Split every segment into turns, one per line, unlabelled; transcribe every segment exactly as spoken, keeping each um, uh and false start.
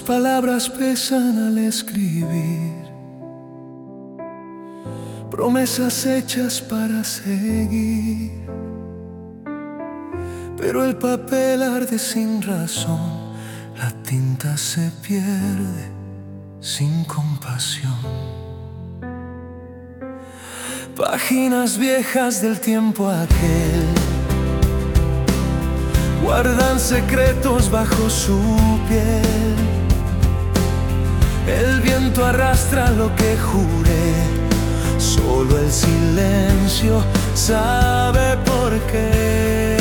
palabras pesan al escribir, promesas hechas para seguir, pero el papel arde sin razón, la tinta se pierde sin compasión. Páginas viejas del tiempo aquel guardan secretos bajo su piel. El viento arrastra lo que juré, solo el silencio sabe por qué.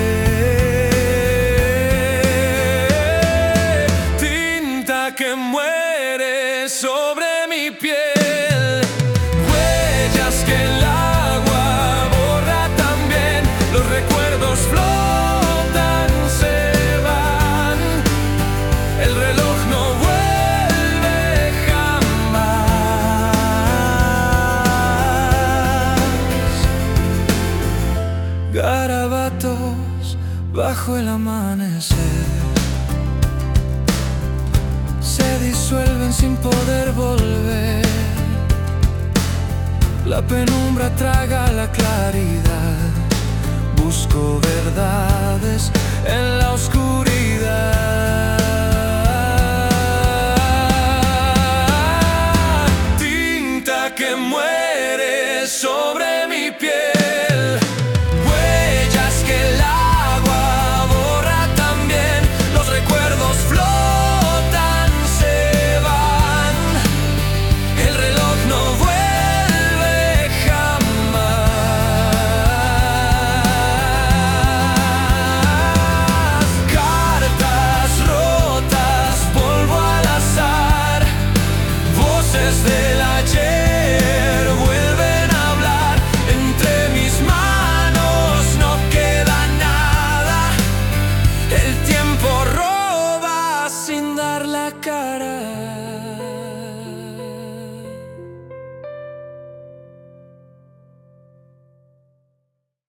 Tinta que muere sobre mi piel, huellas que el agua borra también, los recuerdos flotan, se van, el reloj no vuelve jamás. Garabatos bajo el amanecer se disuelven sin poder volver. La penumbra traga la claridad. Busco verdades en la oscuridad. Tinta que muere sobre mi piel, huellas que el agua borra también, los recuerdos flotan, se van, el reloj no vuelve jamás. Cartas rotas, polvo al azar, voces del ayer vuelven a hablar. Entre mis manos no queda nada, el tiempo roba sin dar la cara.